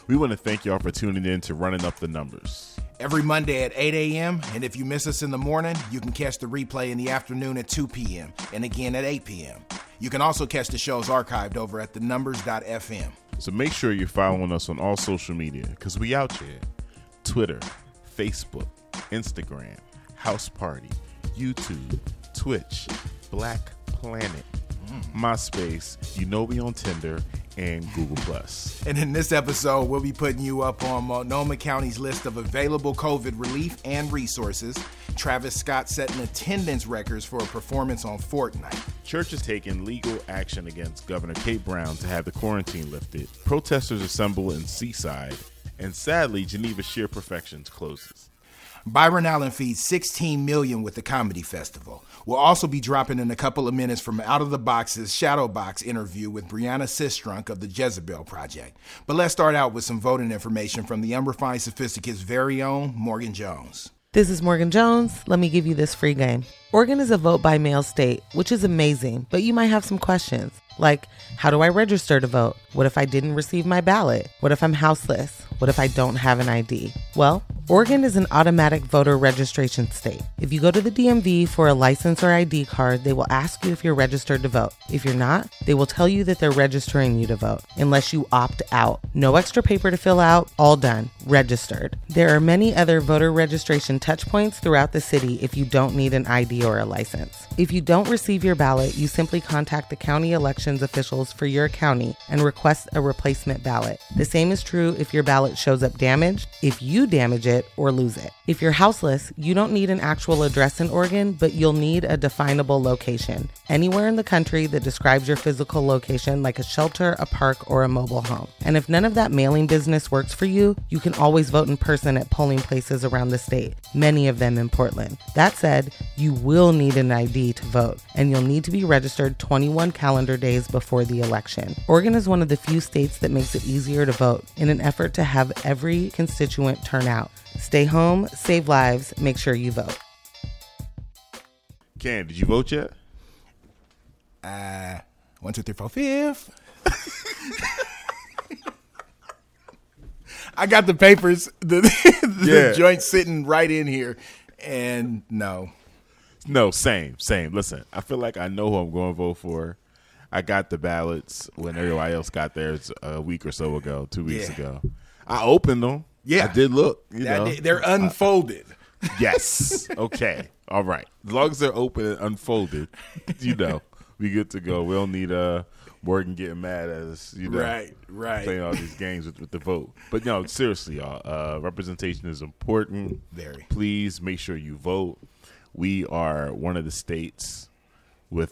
We want to thank y'all for tuning in to Running Up the Numbers. Every Monday at 8 a.m., and if you miss us in the morning, you can catch the replay in the afternoon at 2 p.m. and again at 8 p.m. You can also catch the shows archived over at thenumbers.fm. So make sure you're following us on all social media, because we out here. Twitter, Facebook, Instagram, House Party, YouTube, Twitch, Black Planet, MySpace, we on Tinder, and Google+. And in this episode, we'll be putting you up on Multnomah County's list of available COVID relief and resources. Travis Scott setting attendance records for a performance on Fortnite. Church is taking legal action against Governor Kate Brown to have the quarantine lifted. Protesters assemble in Seaside. And sadly, Geneva Sheer Perfections closes. Byron Allen feeds $16 million with the Comedy Festival. We'll also be dropping in a couple of minutes from Out of the Box's Shadowbox interview with Brianna Sistrunk of the Jezebel Project. But let's start out with some voting information from the Unrefined Sophisticate's very own Morgan Jones. This is Morgan Jones. Let me give you this free game. Oregon is a vote-by-mail state, which is amazing, but you might have some questions. Like, how do I register to vote? What if I didn't receive my ballot? What if I'm houseless? What if I don't have an ID? Well, Oregon is an automatic voter registration state. If you go to the DMV for a license or ID card, they will ask you if you're registered to vote. If you're not, they will tell you that they're registering you to vote, unless you opt out. No extra paper to fill out, all done, registered. There are many other voter registration touch points throughout the city if you don't need an ID or a license. If you don't receive your ballot, you simply contact the county elections officials for your county and request a replacement ballot. The same is true if your ballot shows up damaged, if you damage it, or lose it. If you're houseless, you don't need an actual address in Oregon, but you'll need a definable location. Anywhere in the country that describes your physical location, like a shelter, a park, or a mobile home. And if none of that mailing business works for you, you can always vote in person at polling places around the state, many of them in Portland. That said, you will need an ID to vote, and you'll need to be registered 21 calendar days before the election. Oregon is one of the few states that makes it easier to vote in an effort to have every constituent turn out. Stay home, save lives, make sure you vote. Ken, did you vote yet? 1, 2, 3, 4, 5. I got the papers, the joint sitting right in here, and no. No, same. Listen, I feel like I know who I'm going to vote for. I got the ballots when everybody else got theirs a week or so ago, 2 weeks ago. I opened them. Yeah. I did look. They're unfolded. Yes. Okay. All right. As long as they're open and unfolded, we good to go. We don't need Morgan getting mad at us, right. playing all these games with the vote. But no, seriously, y'all, representation is important. Very. Please make sure you vote. We are one of the states with,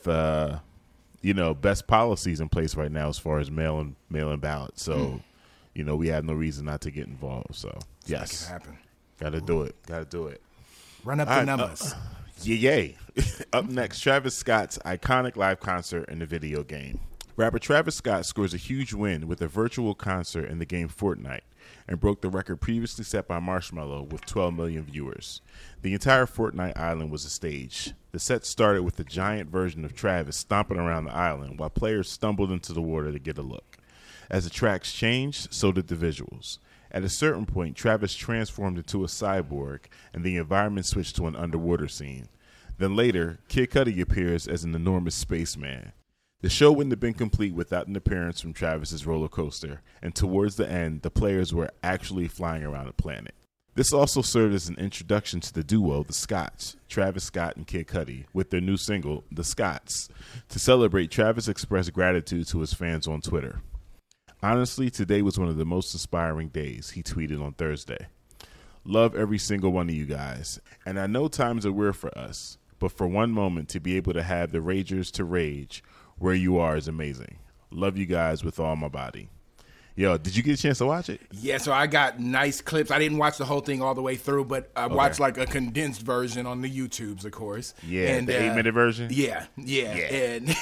best policies in place right now as far as mail-in ballots. So, we have no reason not to get involved. So, yes. Make it happen. Got to do it. Run up the numbers. Yay. Up next, Travis Scott's iconic live concert in the video game. Rapper Travis Scott scores a huge win with a virtual concert in the game Fortnite and broke the record previously set by Marshmello with 12 million viewers. The entire Fortnite island was a stage. The set started with a giant version of Travis stomping around the island while players stumbled into the water to get a look. As the tracks changed, so did the visuals. At a certain point, Travis transformed into a cyborg and the environment switched to an underwater scene. Then later, Kid Cudi appears as an enormous spaceman. The show wouldn't have been complete without an appearance from Travis's roller coaster, and towards the end, the players were actually flying around the planet. This also served as an introduction to the duo, The Scotts, Travis Scott and Kid Cudi, with their new single, The Scotts. To celebrate, Travis expressed gratitude to his fans on Twitter. Honestly, today was one of the most inspiring days, he tweeted on Thursday. Love every single one of you guys, and I know times are weird for us, but for one moment to be able to have the Ragers to rage where you are is amazing. Love you guys with all my body. Yo, did you get a chance to watch it? Yeah, so I got nice clips. I didn't watch the whole thing all the way through, but I watched like a condensed version on the YouTubes, of course. Yeah, and the 8-minute version? Yeah. And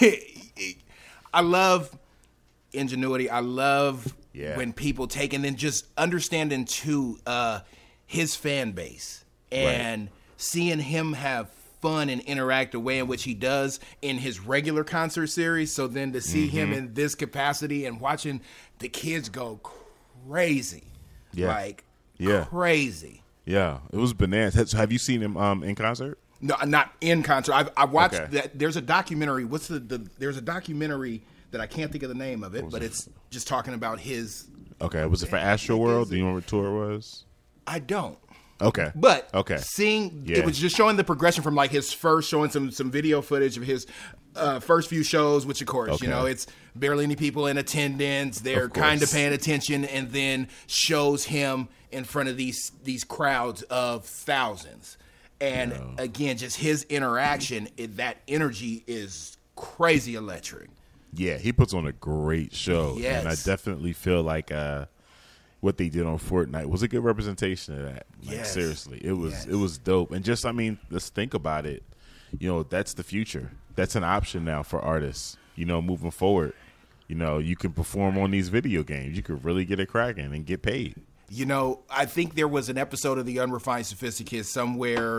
I love ingenuity. I love when people take and then just understanding too his fan base and seeing him have fun and interact the way in which he does in his regular concert series. So then to see him in this capacity and watching the kids go crazy. Like crazy. Yeah, it was bananas. Have you seen him in concert? No, not in concert. I watched that. There's a documentary. There's a documentary that I can't think of the name of it, but it's just talking about his. Okay, was it for Astroworld? Do you know what tour it was? I don't. Okay, but seeing it was just showing the progression from like his first, showing some video footage of his first few shows, which of course it's barely any people in attendance. They're kind of paying attention, and then shows him in front of these crowds of thousands. And again, just his interaction, that energy is crazy electric. Yeah, he puts on a great show. Yes. And I definitely feel like what they did on Fortnite was a good representation of that. Like, seriously, it was dope. And just, I mean, let's think about it. You know, that's the future. That's an option now for artists, you know, moving forward. You know, you can perform on these video games. You could really get it cracking and get paid. You know, I think there was an episode of The Unrefined Sophisticates somewhere,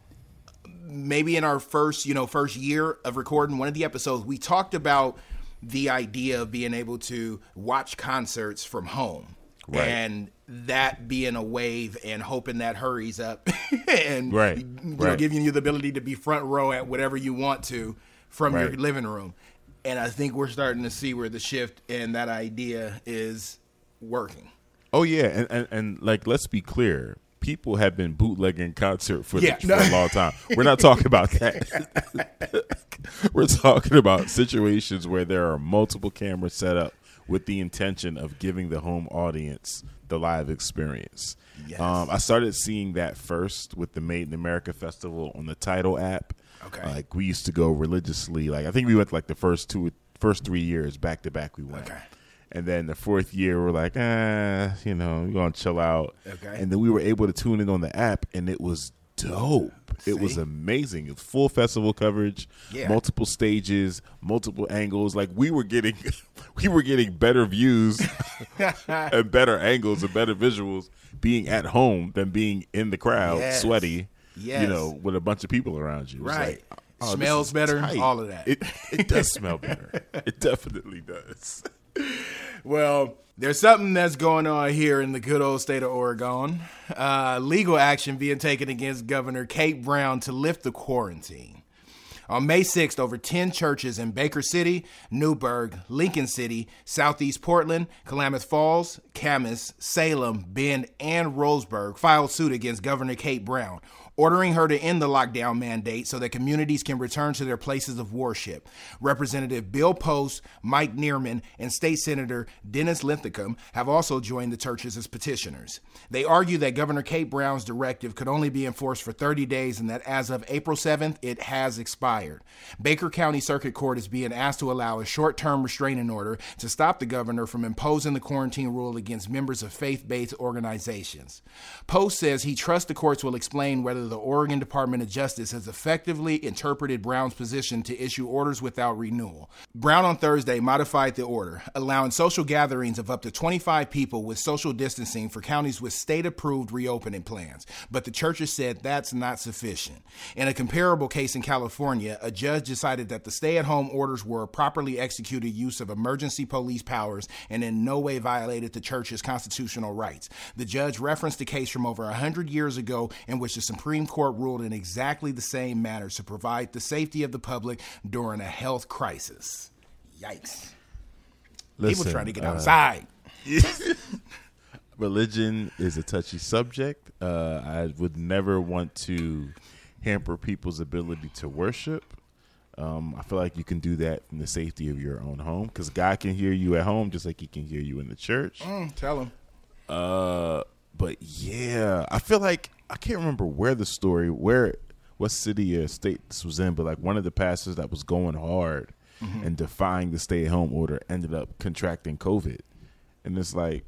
maybe in our first year of recording, one of the episodes, we talked about the idea of being able to watch concerts from home. Right. And that being a wave and hoping that hurries up and giving you the ability to be front row at whatever you want to from your living room. And I think we're starting to see where the shift in that idea is working. Oh, yeah. And like, let's be clear. People have been bootlegging concert footage for a long time. We're not talking about that. We're talking about situations where there are multiple cameras set up with the intention of giving the home audience the live experience. Yes. I started seeing that first with the Made in America Festival on the Tidal app. Okay. Like, we used to go religiously. Like, I think we went like the first 3 years back to back we went. Okay. And then the fourth year, we're like, we're going to chill out. Okay. And then we were able to tune in on the app, and it was dope. See? It was amazing. It was full festival coverage, multiple stages, multiple angles. Like, we were getting better views and better angles and better visuals being at home than being in the crowd, sweaty, with a bunch of people around you. Right. Like, smells better, tight. All of that. It does smell better. It definitely does. Well, there's something that's going on here in the good old state of Oregon. Legal action being taken against Governor Kate Brown to lift the quarantine. On May 6th, over 10 churches in Baker City, Newburgh, Lincoln City, Southeast Portland, Klamath Falls, Camas, Salem, Bend, and Roseburg filed suit against Governor Kate Brown, ordering her to end the lockdown mandate so that communities can return to their places of worship. Representative Bill Post, Mike Neerman, and State Senator Dennis Linthicum have also joined the churches as petitioners. They argue that Governor Kate Brown's directive could only be enforced for 30 days and that as of April 7th, it has expired. Baker County Circuit Court is being asked to allow a short-term restraining order to stop the governor from imposing the quarantine rule against members of faith-based organizations. Post says he trusts the courts will explain whether the Oregon Department of Justice has effectively interpreted Brown's position to issue orders without renewal. Brown on Thursday modified the order, allowing social gatherings of up to 25 people with social distancing for counties with state-approved reopening plans. But the churches said that's not sufficient. In a comparable case in California, a judge decided that the stay-at-home orders were a properly executed use of emergency police powers and in no way violated the church's constitutional rights. The judge referenced a case from over 100 years ago in which the Supreme Court ruled in exactly the same manner to provide the safety of the public during a health crisis. Yikes. Listen, people trying to get outside. Religion is a touchy subject. I would never want to hamper people's ability to worship. I feel like you can do that in the safety of your own home because God can hear you at home just like he can hear you in the church. Tell him. But yeah, I feel like I can't remember what city or state this was in, but like one of the pastors that was going hard and defying the stay-at-home order ended up contracting COVID. And it's like,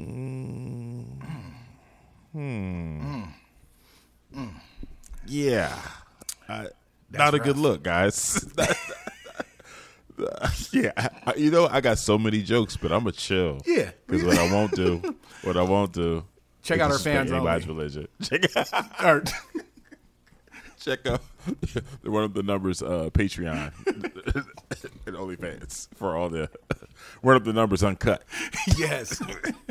yeah, not a good look, guys. Yeah, I got so many jokes, but I'm going to chill. Yeah. Because what I won't do. Check out our fans anybody's only. religion. Check out one of the numbers, Patreon and OnlyFans for all the one of the numbers uncut. Yes.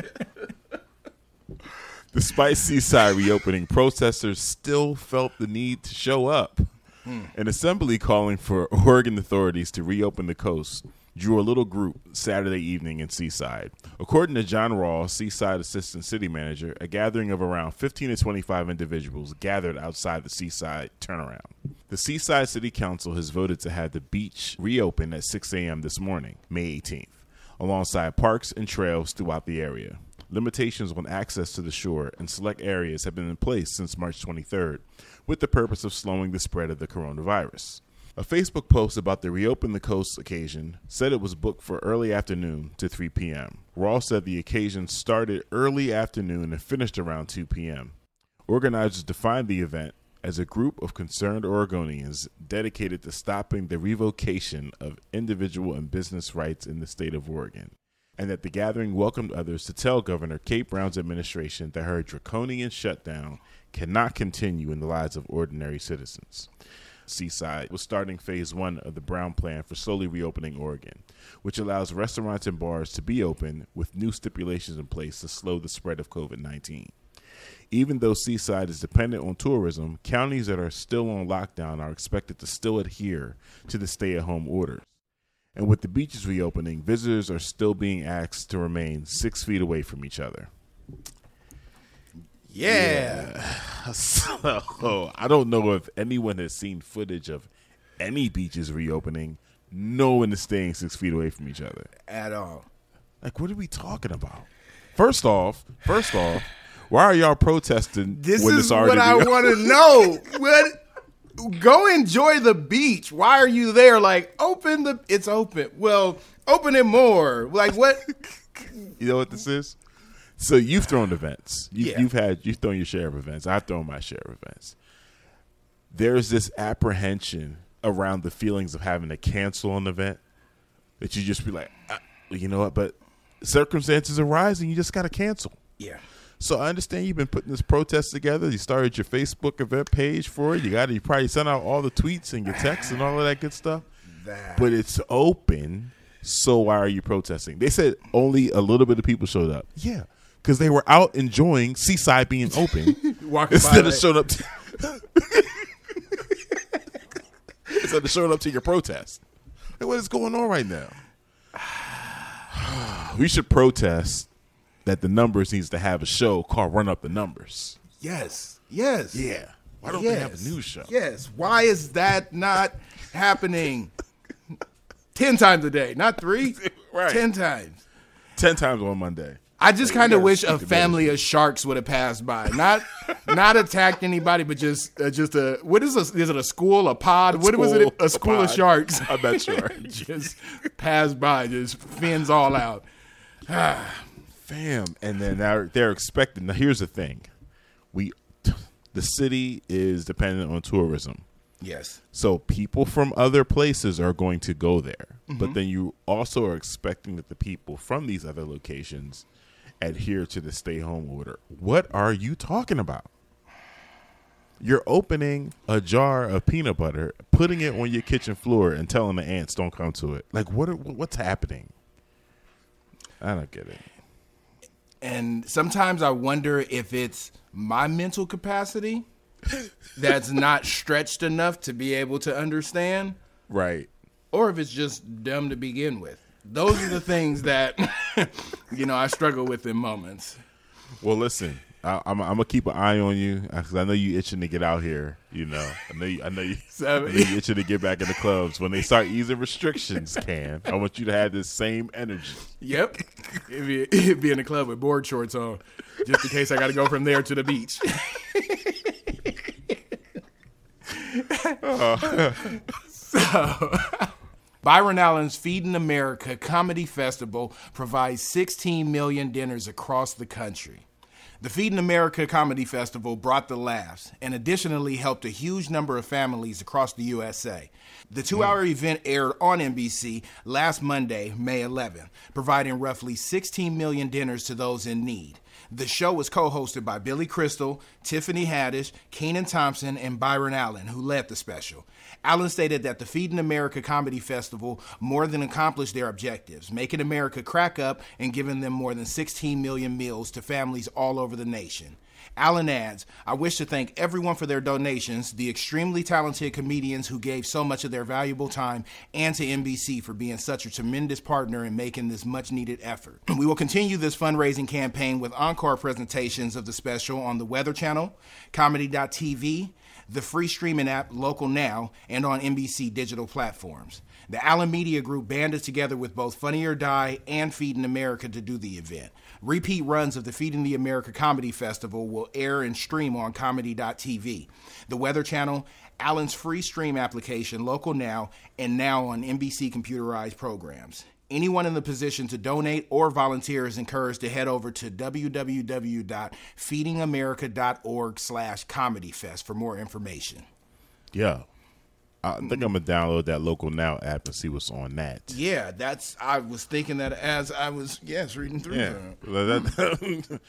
Despite Seaside reopening, protesters still felt the need to show up. An assembly calling for Oregon authorities to reopen the coast drew a little group Saturday evening in Seaside. According to John Rawls, Seaside Assistant City Manager, a gathering of around 15 to 25 individuals gathered outside the Seaside turnaround. The Seaside City Council has voted to have the beach reopen at 6 a.m. this morning, May 18th, alongside parks and trails throughout the area. Limitations on access to the shore and select areas have been in place since March 23rd, with the purpose of slowing the spread of the coronavirus. A Facebook post about the Reopen the Coast occasion said it was booked for early afternoon to 3 p.m. Raw said the occasion started early afternoon and finished around 2 p.m. Organizers defined the event as a group of concerned Oregonians dedicated to stopping the revocation of individual and business rights in the state of Oregon, and that the gathering welcomed others to tell Governor Kate Brown's administration that her draconian shutdown cannot continue in the lives of ordinary citizens. Seaside was starting phase 1 of the Brown plan for slowly reopening Oregon, which allows restaurants and bars to be open with new stipulations in place to slow the spread of COVID-19. Even though Seaside is dependent on tourism, counties that are still on lockdown are expected to still adhere to the stay-at-home orders. And with the beaches reopening, visitors are still being asked to remain 6 feet away from each other. Yeah. So, I don't know if anyone has seen footage of any beaches reopening. No one is staying 6 feet away from each other. At all. Like, what are we talking about? First off, why are y'all protesting this when is it's already what I want to know. Go enjoy the beach. Why are you there? Like, it's open. Well, open it more. Like, what? You know what this is? So you've thrown events. You've thrown your share of events. I've thrown my share of events. There's this apprehension around the feelings of having to cancel an event that you just be like, you know what? But circumstances arise and you just got to cancel. Yeah. So I understand you've been putting this protest together. You started your Facebook event page for it. You probably sent out all the tweets and your texts and all of that good stuff. But it's open. So why are you protesting? They said only a little bit of people showed up. Yeah. Because they were out enjoying Seaside being open instead of showing up to your protest. Like, what is going on right now? We should protest that the Numbers needs to have a show called Run Up the Numbers. Yes. Yeah. Why don't they have a news show? Yes. Why is that not happening 10 times a day? Not 3? Right. 10 times. 10 times on Monday. I just kind of wish a family of sharks would have passed by. Not attacked anybody, but just a, what is it a school, a pod? What was it? A school of sharks. I bet sure. Just passed by, just fins all out. Fam. And then now they're expecting. Now here's the thing. The city is dependent on tourism. Yes. So people from other places are going to go there. Mm-hmm. But then you also are expecting that the people from these other locations adhere to the stay-home order. What are you talking about? You're opening a jar of peanut butter, putting it on your kitchen floor, and telling the ants don't come to it. Like, what's happening? I don't get it. And sometimes I wonder if it's my mental capacity that's not stretched enough to be able to understand. Right. Or if it's just dumb to begin with. Those are the things that, I struggle with in moments. Well, listen, I'm gonna keep an eye on you because I know you itching to get out here. I know you itching to get back in the clubs when they start easing restrictions. I want you to have this same energy. Yep, it'd be in the club with board shorts on, just in case I got to go from there to the beach. Byron Allen's Feeding America Comedy Festival provides 16 million dinners across the country. The Feeding America Comedy Festival brought the laughs and additionally helped a huge number of families across the USA. The 2-hour event aired on NBC last Monday, May 11th, providing roughly 16 million dinners to those in need. The show was co-hosted by Billy Crystal, Tiffany Haddish, Kenan Thompson, and Byron Allen, who led the special. Allen stated that the Feeding America Comedy Festival more than accomplished their objectives, making America crack up and giving them more than 16 million meals to families all over the nation. Allen adds, I wish to thank everyone for their donations, the extremely talented comedians who gave so much of their valuable time, and to NBC for being such a tremendous partner in making this much-needed effort. We will continue this fundraising campaign with encore presentations of the special on the Weather Channel, Comedy.tv, the free streaming app Local Now, and on NBC digital platforms. The Allen Media Group banded together with both Funny or Die and Feeding America to do the event. Repeat runs of the Feeding the America Comedy Festival will air and stream on Comedy.tv, the Weather Channel, Allen's free stream application, Local Now, and now on NBC computerized programs. Anyone in the position to donate or volunteer is encouraged to head over to www.feedingamerica.org/comedyfest for more information. Yeah. I think I'm going to download that Local Now app and see what's on that. Yeah, I was thinking that as I was, reading through that.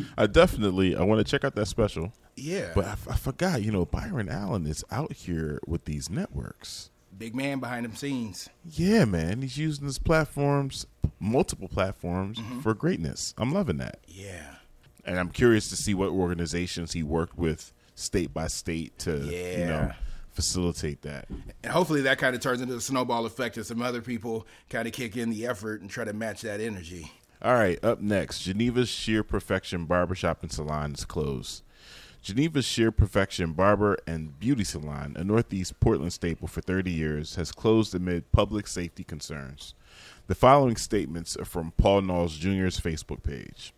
I want to check out that special. Yeah. But I forgot, Byron Allen is out here with these networks. Big man behind the scenes. Yeah, man. He's using his platforms, multiple platforms, for greatness. I'm loving that. Yeah. And I'm curious to see what organizations he worked with state by state to, facilitate that. And hopefully that kind of turns into a snowball effect as some other people kind of kick in the effort and try to match that energy. All right, up next, Geneva's Sheer Perfection Barbershop and Salon is closed. Geneva's Sheer Perfection Barber and Beauty Salon, a Northeast Portland staple for 30 years, has closed amid public safety concerns. The following statements are from Paul Knowles Jr.'s Facebook page.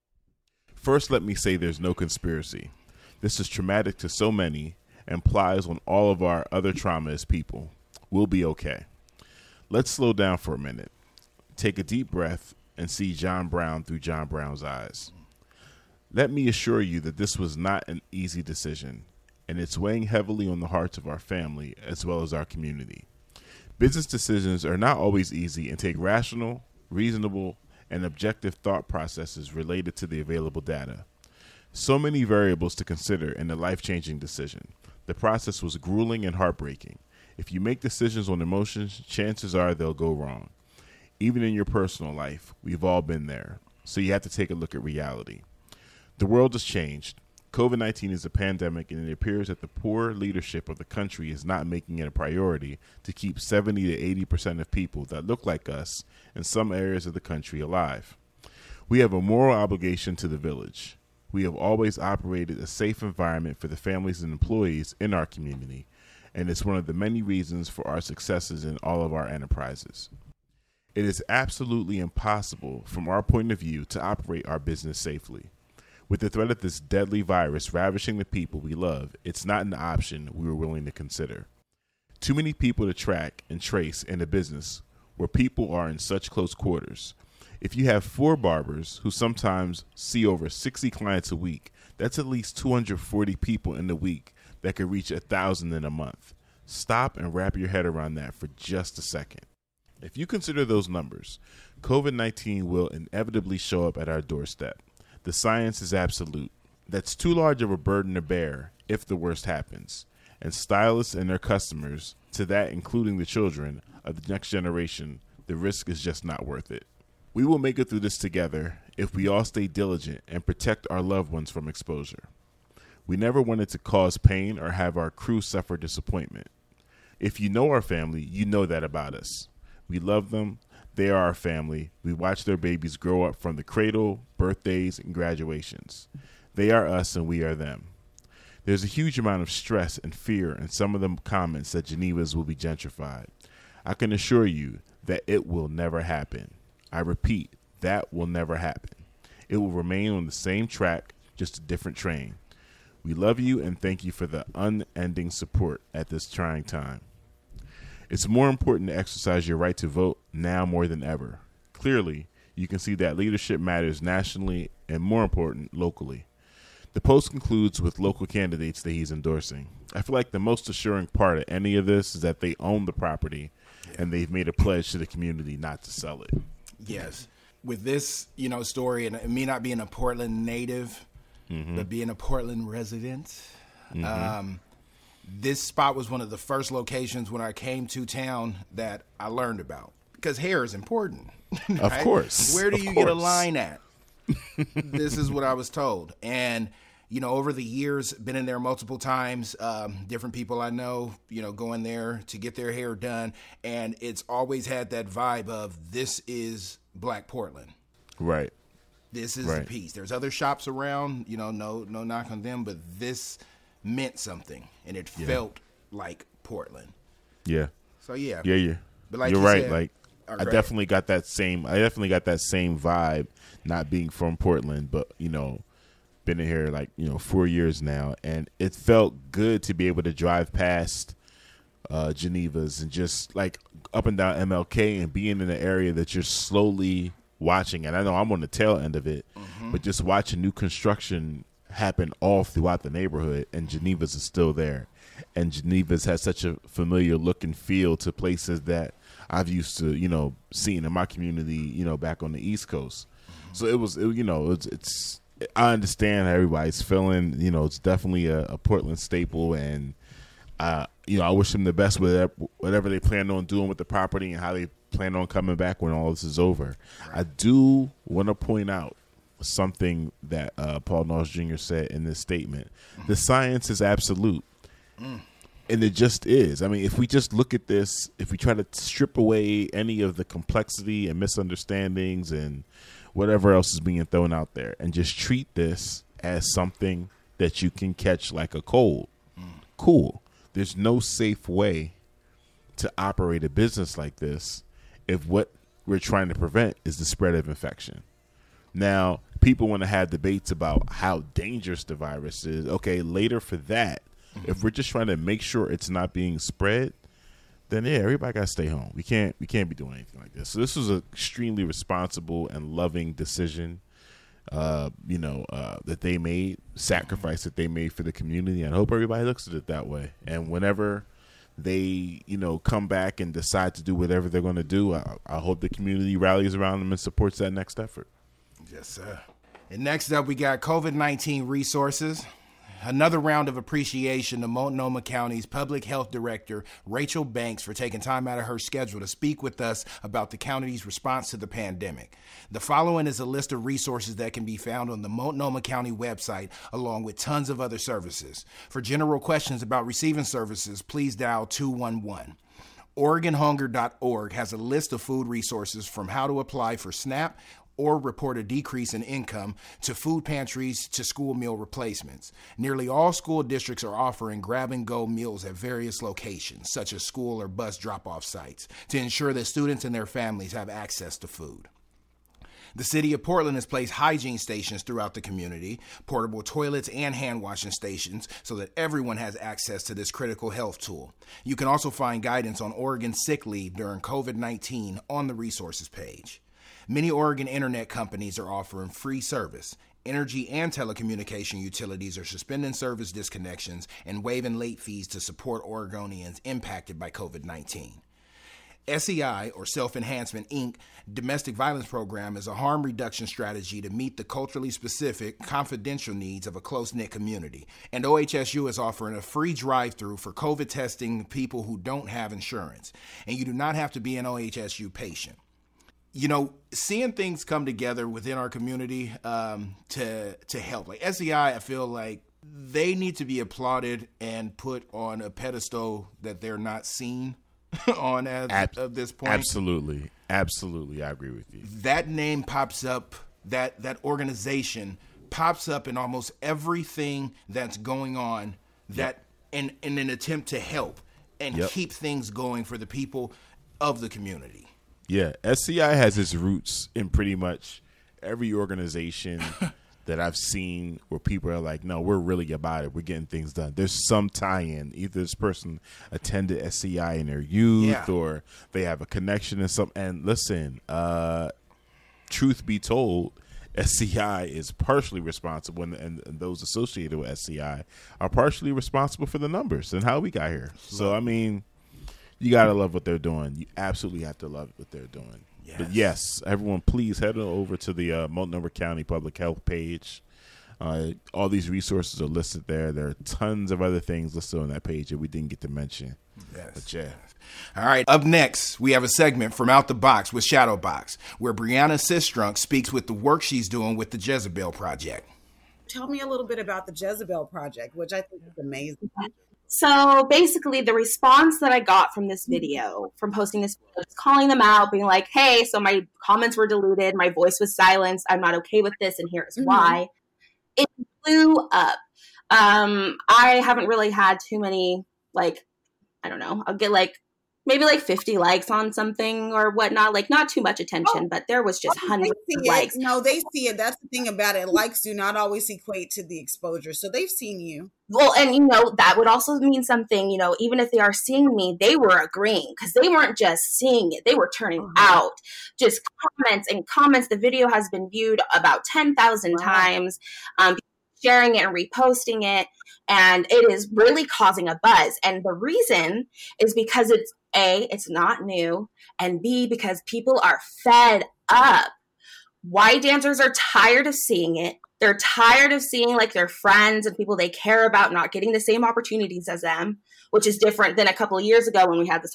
First, let me say there's no conspiracy. This is traumatic to so many and plies on all of our other trauma as people. We'll be okay. Let's slow down for a minute. Take a deep breath and see John Brown through John Brown's eyes. Let me assure you that this was not an easy decision, and it's weighing heavily on the hearts of our family as well as our community. Business decisions are not always easy and take rational, reasonable, and objective thought processes related to the available data. So many variables to consider in a life-changing decision. The process was grueling and heartbreaking. If you make decisions on emotions, chances are they'll go wrong. Even in your personal life, we've all been there, so you have to take a look at reality. The world has changed. COVID-19 is a pandemic, and it appears that the poor leadership of the country is not making it a priority to keep 70 to 80% of people that look like us in some areas of the country alive. We have a moral obligation to the village. We have always operated a safe environment for the families and employees in our community, and it's one of the many reasons for our successes in all of our enterprises. It is absolutely impossible, from our point of view, to operate our business safely. With the threat of this deadly virus ravishing the people we love, it's not an option we were willing to consider. Too many people to track and trace in a business where people are in such close quarters. If you have 4 barbers who sometimes see over 60 clients a week, that's at least 240 people in the week that could reach 1,000 in a month. Stop and wrap your head around that for just a second. If you consider those numbers, COVID-19 will inevitably show up at our doorstep. The science is absolute. That's too large of a burden to bear if the worst happens. And stylists and their customers, to that including the children of the next generation, the risk is just not worth it. We will make it through this together if we all stay diligent and protect our loved ones from exposure. We never wanted to cause pain or have our crew suffer disappointment. If you know our family, you know that about us. We love them. They are our family. We watch their babies grow up from the cradle, birthdays, and graduations. They are us and we are them. There's a huge amount of stress and fear in some of the comments that Geneva's will be gentrified. I can assure you that it will never happen. I repeat, that will never happen. It will remain on the same track, just a different train. We love you and thank you for the unending support at this trying time. It's more important to exercise your right to vote now more than ever. Clearly, you can see that leadership matters nationally and, more important, locally. The post concludes with local candidates that he's endorsing. I feel like the most assuring part of any of this is that they own the property and they've made a pledge to the community not to sell it. Yes. with this, story, and me not being a Portland native, but being a Portland resident, this spot was one of the first locations when I came to town that I learned about, because hair is important. Right? Of course. Where do you get a line at? This is what I was told. And, over the years, been in there multiple times, different people I know, going there to get their hair done. And it's always had that vibe of, this is Black Portland. Right. This is the piece. There's other shops around, no knock on them, but this meant something, and it felt like Portland. Yeah. So yeah. But like you're right. Said, like I definitely got that same vibe, not being from Portland, but been in here 4 years now, and it felt good to be able to drive past Geneva's and just like up and down MLK and being in an area that you're slowly watching. And I know I'm on the tail end of it, but just watching new construction happen all throughout the neighborhood, and Geneva's is still there. And Geneva's has such a familiar look and feel to places that I've used to, seeing in my community, back on the East Coast. So it's I understand how everybody's feeling. It's definitely a Portland staple, and I wish them the best with whatever they plan on doing with the property and how they plan on coming back when all this is over. Right. I do want to point out something that Paul Noss Jr. said in this statement. The science is absolute. And it just is. I mean, if we just look at this, if we try to strip away any of the complexity and misunderstandings and whatever else is being thrown out there, and just treat this as something that you can catch like a cold, cool. There's no safe way to operate a business like this if what we're trying to prevent is the spread of infection. Now, people want to have debates about how dangerous the virus is. Okay, later for that. If we're just trying to make sure it's not being spread, then everybody got to stay home. We can't be doing anything like this. So this was an extremely responsible and loving decision, that they made, sacrifice that they made for the community. And I hope everybody looks at it that way. And whenever they, come back and decide to do whatever they're going to do, I hope the community rallies around them and supports that next effort. Yes, sir. And next up, we got COVID-19 resources. Another round of appreciation to Multnomah County's Public Health Director, Rachel Banks, for taking time out of her schedule to speak with us about the county's response to the pandemic. The following is a list of resources that can be found on the Multnomah County website, along with tons of other services. For general questions about receiving services, please dial 211. OregonHunger.org has a list of food resources, from how to apply for SNAP or report a decrease in income, to food pantries, to school meal replacements. Nearly all school districts are offering grab-and-go meals at various locations, such as school or bus drop-off sites, to ensure that students and their families have access to food. The city of Portland has placed hygiene stations throughout the community, portable toilets and hand washing stations, so that everyone has access to this critical health tool. You can also find guidance on Oregon sick leave during COVID-19 on the resources page. Many Oregon internet companies are offering free service. Energy and telecommunication utilities are suspending service disconnections and waiving late fees to support Oregonians impacted by COVID-19. SEI, or Self-Enhancement, Inc., domestic violence program is a harm reduction strategy to meet the culturally specific, confidential needs of a close-knit community. And OHSU is offering a free drive-through for COVID testing people who don't have insurance. And you do not have to be an OHSU patient. Seeing things come together within our community to help. Like SEI, I feel like they need to be applauded and put on a pedestal that they're not seen on at this point. Absolutely. I agree with you. That name pops up, that organization pops up in almost everything that's going on, that in an attempt to help and keep things going for the people of the community. Yeah, SCI has its roots in pretty much every organization that I've seen where people are like, no, we're really about it. We're getting things done. There's some tie-in. Either this person attended SCI in their youth or they have a connection and something. And listen, truth be told, SCI is partially responsible, and those associated with SCI are partially responsible for the numbers and how we got here. So, I mean, you got to love what they're doing. You absolutely have to love what they're doing. Yes. But yes, everyone, please head over to the Multnomah County Public Health page. All these resources are listed there. There are tons of other things listed on that page that we didn't get to mention. Yes. But yeah. All right. Up next, we have a segment from Out the Box with Shadowbox, where Brianna Sistrunk speaks with the work she's doing with the Jezebel Project. Tell me a little bit about the Jezebel Project, which I think is amazing. So basically, the response that I got from this video, from posting this video, just calling them out, being like, hey, so my comments were deleted, my voice was silenced, I'm not okay with this, and here's why. It blew up. I haven't really had too many, I don't know, I'll get maybe 50 likes on something or whatnot, not too much attention, but there was just hundreds of likes. No, they see it. That's the thing about it. Likes do not always equate to the exposure. So they've seen you. Well, and, that would also mean something, even if they are seeing me, they were agreeing because they weren't just seeing it. They were turning out just comments and comments. The video has been viewed about 10,000 times, sharing it and reposting it. And it is really causing a buzz. And the reason is because it's A, it's not new, and B, because people are fed up. White dancers are tired of seeing it. They're tired of seeing their friends and people they care about not getting the same opportunities as them, which is different than a couple of years ago when we had this,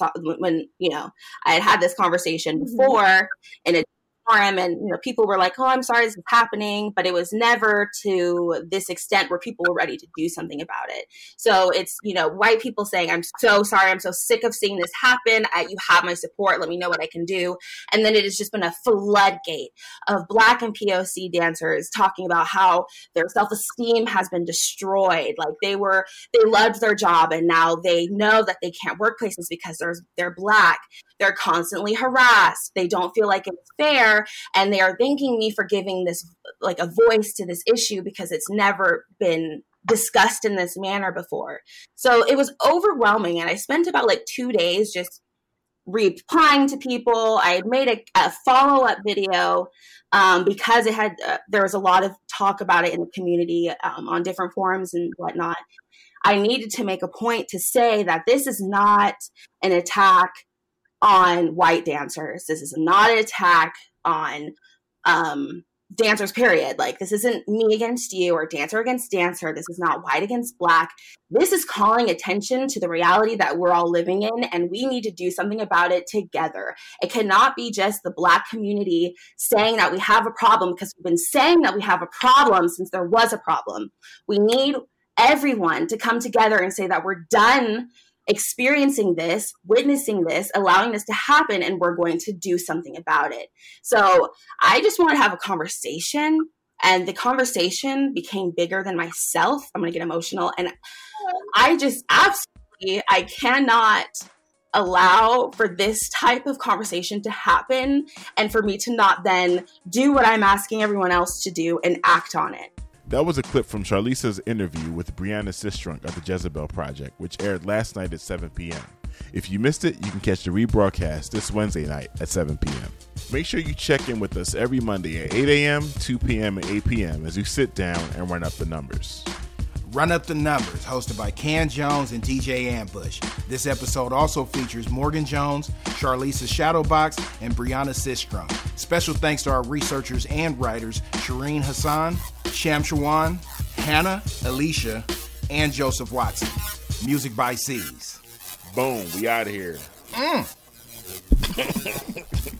I had this conversation before in a forum, and people were like, oh, I'm sorry this is happening, but it was never to this extent where people were ready to do something about it. So it's white people saying, I'm so sorry, I'm so sick of seeing this happen, you have my support, let me know what I can do. And then it has just been a floodgate of Black and POC dancers talking about how their self-esteem has been destroyed. They loved their job, and now they know that they can't work places because they're Black. They're constantly harassed. They don't feel like it's fair. And they are thanking me for giving this a voice to this issue because it's never been discussed in this manner before. So it was overwhelming. And I spent about 2 days just replying to people. I had made a follow-up video because it had there was a lot of talk about it in the community on different forums and whatnot. I needed to make a point to say that this is not an attack on white dancers. This is not an attack on dancers, period. This isn't me against you or dancer against dancer. This is not white against Black. This is calling attention to the reality that we're all living in, and we need to do something about it together. It cannot be just the Black community saying that we have a problem, because we've been saying that we have a problem since there was a problem. We need everyone to come together and say that we're done experiencing this, witnessing this, allowing this to happen, and we're going to do something about it. So I just want to have a conversation, and the conversation became bigger than myself. I'm going to get emotional. And I just I cannot allow for this type of conversation to happen and for me to not then do what I'm asking everyone else to do and act on it. That was a clip from Charlisa's interview with Brianna Sistrunk of the Jezebel Project, which aired last night at 7 p.m. If you missed it, you can catch the rebroadcast this Wednesday night at 7 p.m. Make sure you check in with us every Monday at 8 a.m., 2 p.m., and 8 p.m. as we sit down and run up the numbers. Run Up the Numbers, hosted by Can Jones and DJ Ambush. This episode also features Morgan Jones, Charlisa Shadowbox, and Brianna Sistrunk. Special thanks to our researchers and writers, Shireen Hassan, Sham Shawan, Hannah, Alicia, and Joseph Watson. Music by C's. Boom, we out of here.